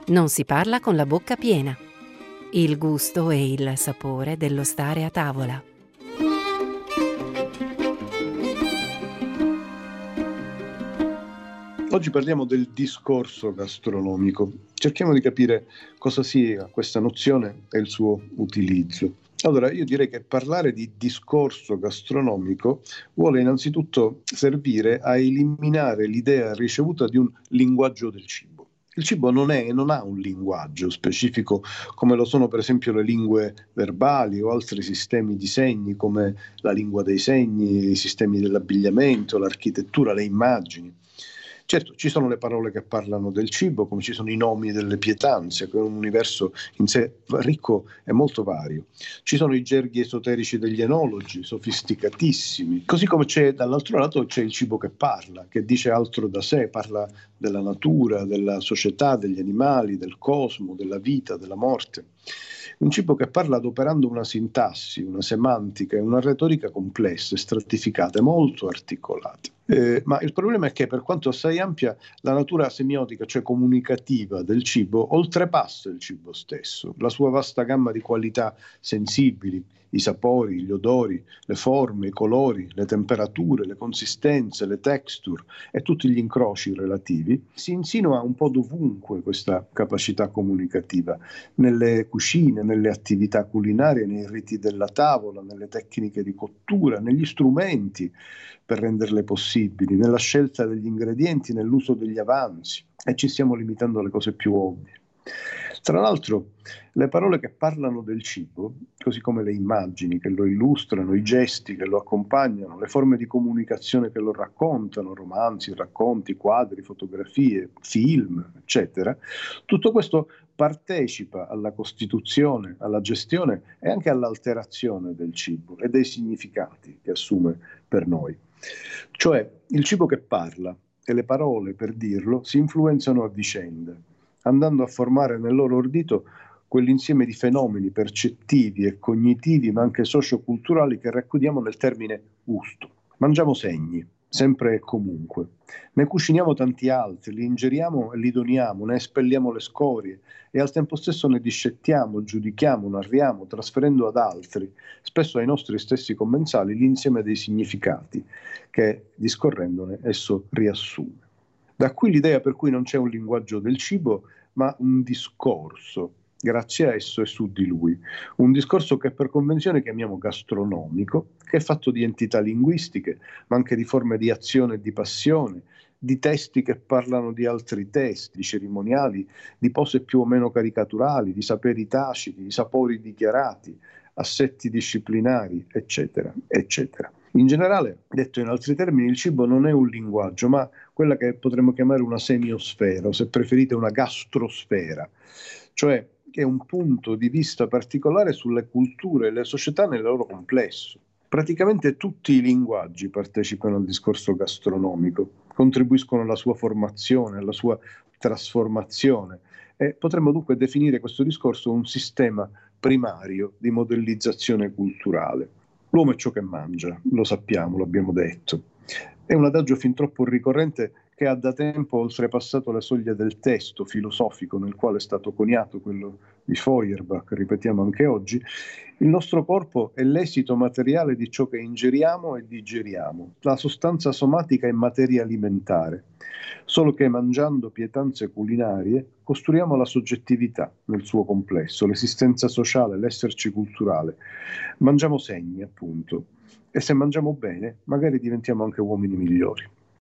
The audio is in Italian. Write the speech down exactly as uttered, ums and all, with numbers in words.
Non si parla con la bocca piena. Il gusto e il sapore dello stare a tavola. Oggi parliamo del discorso gastronomico. Cerchiamo di capire cosa sia questa nozione e il suo utilizzo. Allora, io direi che parlare di discorso gastronomico vuole innanzitutto servire a eliminare l'idea ricevuta di un linguaggio del cibo. Il cibo non è e non ha un linguaggio specifico come lo sono per esempio le lingue verbali o altri sistemi di segni come la lingua dei segni, i sistemi dell'abbigliamento, l'architettura, le immagini. Certo, ci sono le parole che parlano del cibo, come ci sono i nomi delle pietanze, che è un universo in sé ricco e molto vario. Ci sono i gerghi esoterici degli enologi, sofisticatissimi, così come c'è dall'altro lato c'è il cibo che parla, che dice altro da sé, parla della natura, della società, degli animali, del cosmo, della vita, della morte. Un cibo che parla adoperando una sintassi, una semantica e una retorica complesse, stratificate, molto articolate. Eh, ma il problema è che, per quanto assai ampia, la natura semiotica, cioè comunicativa del cibo, oltrepassa il cibo stesso, la sua vasta gamma di qualità sensibili, i sapori, gli odori, le forme, i colori, le temperature, le consistenze, le texture e tutti gli incroci relativi. Si insinua un po' dovunque questa capacità comunicativa, nelle cucine, nelle attività culinarie, nei riti della tavola, nelle tecniche di cottura, negli strumenti per renderle possibili, nella scelta degli ingredienti, nell'uso degli avanzi, e ci stiamo limitando alle cose più ovvie. Tra l'altro, le parole che parlano del cibo, così come le immagini che lo illustrano, i gesti che lo accompagnano, le forme di comunicazione che lo raccontano, romanzi, racconti, quadri, fotografie, film, eccetera, tutto questo partecipa alla costituzione, alla gestione e anche all'alterazione del cibo e dei significati che assume per noi. Cioè, il cibo che parla e le parole, per dirlo, si influenzano a vicenda, andando a formare nel loro ordito quell'insieme di fenomeni percettivi e cognitivi, ma anche socioculturali, che raccogliamo nel termine gusto. Mangiamo segni, sempre e comunque. Ne cuciniamo tanti altri, li ingeriamo e li doniamo, ne espelliamo le scorie e al tempo stesso ne discettiamo, giudichiamo, narriamo, trasferendo ad altri, spesso ai nostri stessi commensali, l'insieme dei significati che, discorrendone, esso riassume. Da qui l'idea per cui non c'è un linguaggio del cibo, ma un discorso, grazie a esso e su di lui. Un discorso che per convenzione chiamiamo gastronomico, che è fatto di entità linguistiche, ma anche di forme di azione e di passione, di testi che parlano di altri testi, di cerimoniali, di pose più o meno caricaturali, di saperi taciti, di sapori dichiarati, assetti disciplinari, eccetera, eccetera. In generale, detto in altri termini, il cibo non è un linguaggio, ma quella che potremmo chiamare una semiosfera, o se preferite una gastrosfera, cioè che è un punto di vista particolare sulle culture e le società nel loro complesso. Praticamente tutti i linguaggi partecipano al discorso gastronomico, contribuiscono alla sua formazione, alla sua trasformazione, e potremmo dunque definire questo discorso un sistema primario di modellizzazione culturale. L'uomo è ciò che mangia, lo sappiamo, l'abbiamo detto. È un adagio fin troppo ricorrente che ha da tempo oltrepassato le soglie del testo filosofico nel quale è stato coniato, quello di Feuerbach, ripetiamo anche oggi. Il nostro corpo è l'esito materiale di ciò che ingeriamo e digeriamo. La sostanza somatica è materia alimentare. Solo che mangiando pietanze culinarie costruiamo la soggettività nel suo complesso, l'esistenza sociale, l'esserci culturale. Mangiamo segni, appunto. E se mangiamo bene, magari diventiamo anche uomini migliori.